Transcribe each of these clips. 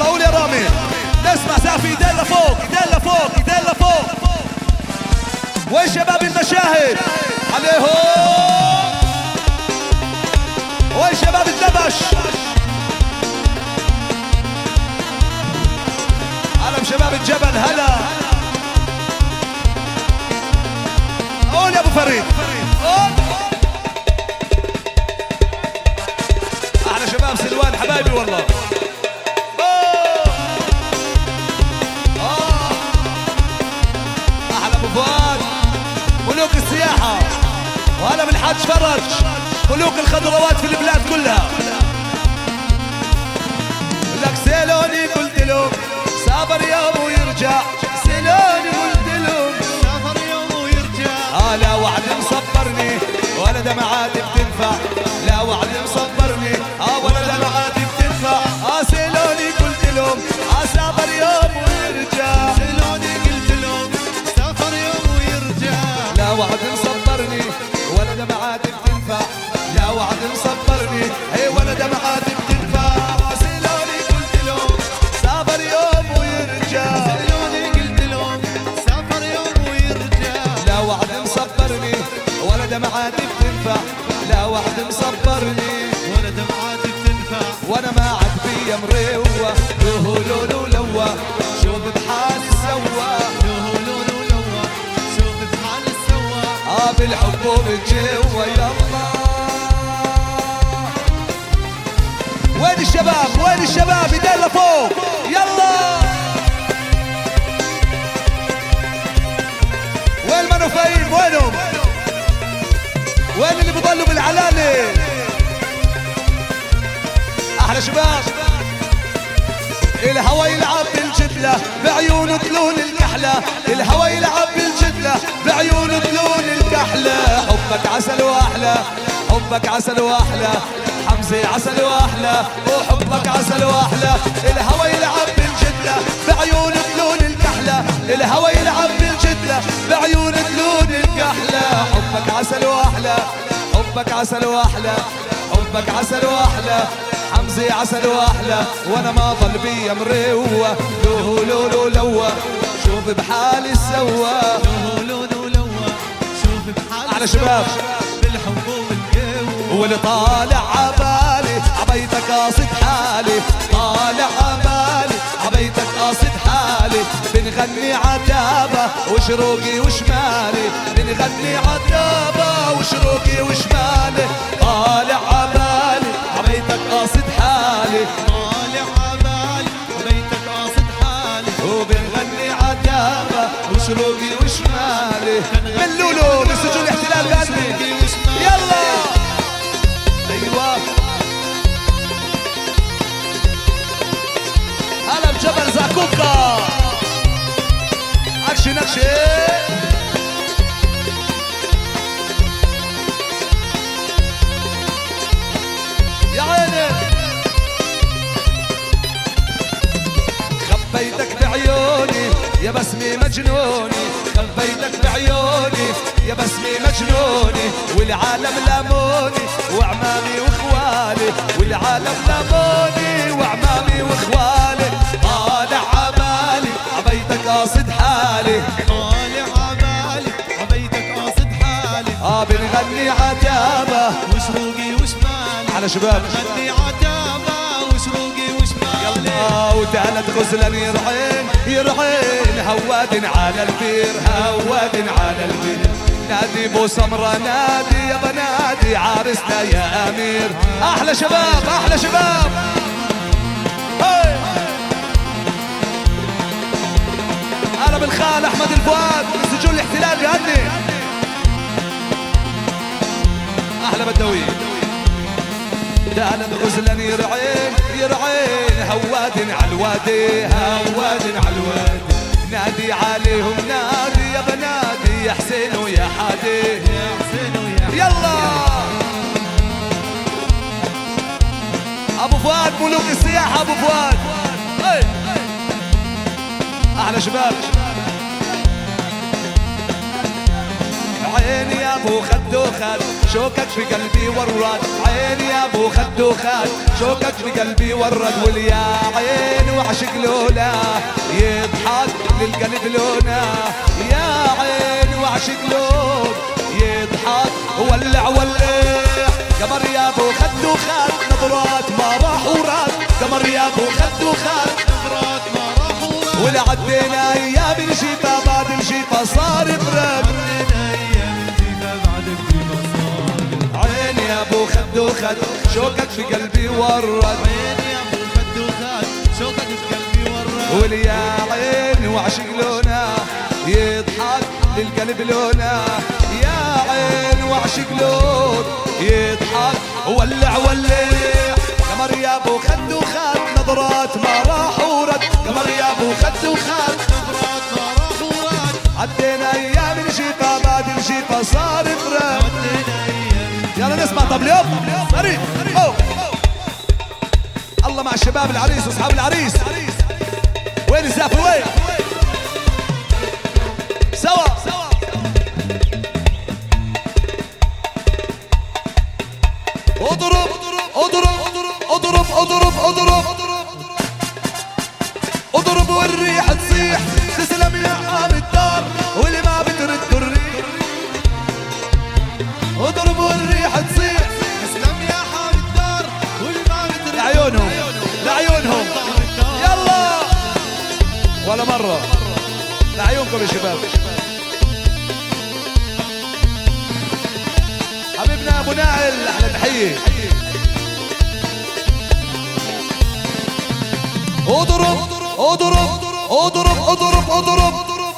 يلا قول يا رامي. نسمع سقف ايدين لفوق، ايدين لفوق، ايدين لفوق. وين شباب المشاهد؟ عليهم. وين شباب الدبش؟ علم شباب الجبل هلا. قول يا ابو فريد. قول. احلى شباب سلوان حبايبي والله. احلى ابو فؤاد ملوك السياحة، وهلا بالحاج فرج ملوك الخضروات في البلاد كلها. لك سيلوني قلت له سافر يوم ويرجع، سيلوني قلت له سافر يوم ويرجع. لا وعد مصبرني ولا دمعات بتنفع، لا وعد مصبرني ولا دمعات بتنفع. سيلوني قلت لهم سافر يوم ويرجع، سيلوني قلت لهم سافر يوم ويرجع. لا وعد مصبرني ولا دمعات بتنفع، لا وعد مصبرني ولا دمعات بتنفع. سيلوني قلت لهم سافر يوم ويرجع، سيلوني قلت لهم سافر يوم ويرجع. لا وعد مصبرني ولا دمعات بتنفع، لا وعد مصبرني ولا دمعات بتنفع. وانا ما عاد بيا مروة لو لو لو شوف بحالي سوا، لو لو لو شوف بحالي سوا. بالحب وبالجوا. يلا وين الشباب؟ وين الشباب؟ ايدين لفوق يلا. وين المنوفيين؟ وينهم؟ وين اللي بضلوا بالعلالي؟ احلى شباب. الهوى يلعب بالجدلة بعيونه تلون الكحلة، الهوى يلعب بالجدلة بعيونه تلون الكحلة. حبك عسل واحلى، حبك عسل واحلى، حمزة عسل واحلى، وحبك عسل واحلى. الهوى يلعب بالجدلة بعيونه تلون الكحلة، الهوى يلعب بالجدلة بعيونه تلون الكحلة. حبك عسل واحلى، حبك عسل واحلى، حبك عسل واحلى، حمزة عسل واحلى. وانا ما ضل بيا مروة لو لو لو لو شوف بحالي سوا، لو لو لو شوف بحالي على شباب بالحب والجو. واللي طالع عبالي عبيتك قاصد حالي، طالع عبالي عبيتك قاصد حالي. بنغني عتابة وشروقي وشمالي، بنغني عتابة وشروقي وشمالي. طالع عبالي عبيتك قاصد حالي، طالع عبالي وبيتك قاصد حالي. وبنغني عتابة وشروقي وشمالي. من لولو من سجون الاحتلال قلبي يلا. ايوه هلا بجبل زاكوكا. اكشن اكشن. يا عيني خبيتك بعيوني يا بسمي مجنوني، خبيتك بعيوني يا بسمي مجنوني. والعالم لاموني وعمامي واخوالي، والعالم لاموني وعمامي واخوالي. طالع عبالي عبيتك قاصد حالي، طالع عبالي وبيتك قاصد حالي. بنغني عتابة وشروقي وشمالي. على شباب غني عتابة وشروقي وشمالي. وتالت غزلا يرعين يرعين هواد على البير، هواد على البير. نادي بو سمرة نادي يا بنادي عارسنا يا امير. احلى شباب احلى شباب. انا بالخال احمد الفؤاد من سجون الاحتلال يهني. احلى بدوي. دالت غزلا يرعين يرعين هواد على الوادي، هواد على الوادي. نادي عليهم نادي يا بنادي يا حسين ويا حادي، يا حسين ويا يلا. ابو فؤاد ملوك السياحة ابو فؤاد. احلى شباب. عيني يا ابو خد وخد شوكك في قلبي ورد عيني يا ابو خد وخد شوكك في قلبي ورد واليا عين وعشق لولا يضحك للقلب لونا يا عين وعشق لون يضحك ولع قمر يا ابو خد وخد نظرات ما راح وراد قمر يا ابو خد وخد نظرات ما راح ورد ولا عدينا ايام الجيفه بعد الجيفه صار برد عدينا ايام الجيفه بعد الجيفه صار عيني يا ابو خد وخد شوكك في قلبي ورد عيني يا ابو خد وخد شوكك في قلبي ورد وليا عين وعشق لونا يضحك للقلب لونا يا عين وعشق لون يضحك ولع قمر يا ابو خد وخد نظرات ما راح ورد قمر يا ابو خد وخد نظرات ما راح ورد عدينا ايام الجيفه بعد الجيفه صار برد عدينا ايام يلا نسمع طب اليوم فريد الله مع الشباب العريس واصحاب العريس وين الزافي وين سوا اضرب اضرب اضرب اضرب اضرب اضرب والريح تصيح تسلم يا حامي الدار واللي ما بترد الريح اضرب والريح تصيح اسلم يا حامي الدار واللي ما بترد لعيونهم لعيونهم يلا ولا مرة لعيونكم يا شباب حبيبنا ابو نائل احلى تحية اضرب اضرب اضرب اضرب اضرب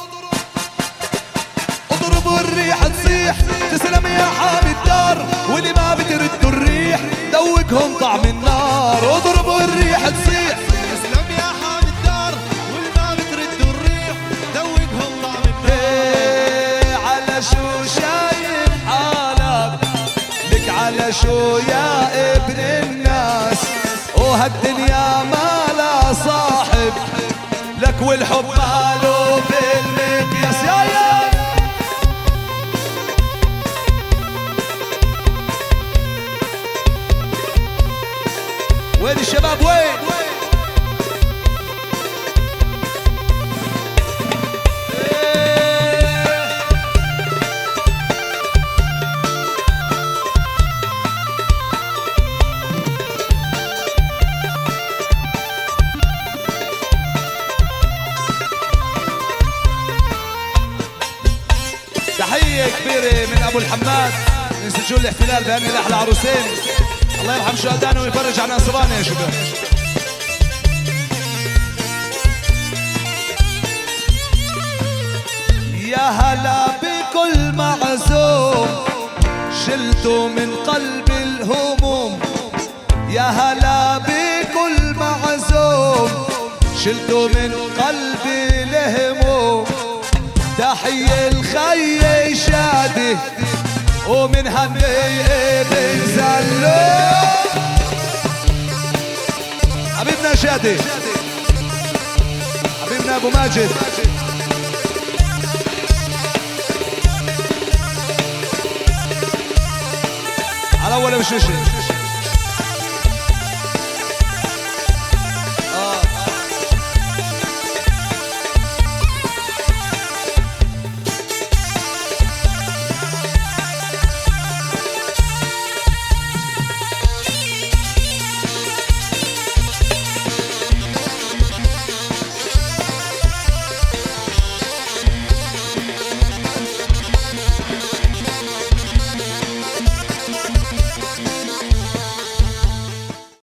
اضرب والريح تصيح تسلم يا حامي الدار واللي ما بترد الريح دوقهم طعم النار اضرب والريح تصيح اسلم يا حامي الدار واللي ما بترد الريح دوقهم طعم النار على شو شايف حالك لك على شو يا ابن الناس وهالدنيا ما لا صاحب لك والحب ماله بالمقياس يا وين الشباب وين تحية كبيرة من أبو الحماد من سجون الاحتلال بهني لأحلى عروسين الله يرحم شهدانا ويفرج عن نصراني يا شباب يا هلا بكل معزوم شلته من قلب الهموم يا هلا بكل معزوم شلته من قلب الهموم تحية الخي شادي ومن هني ابن زلو حبيبنا شادي حبيبنا ابو ماجد على اول وشوشي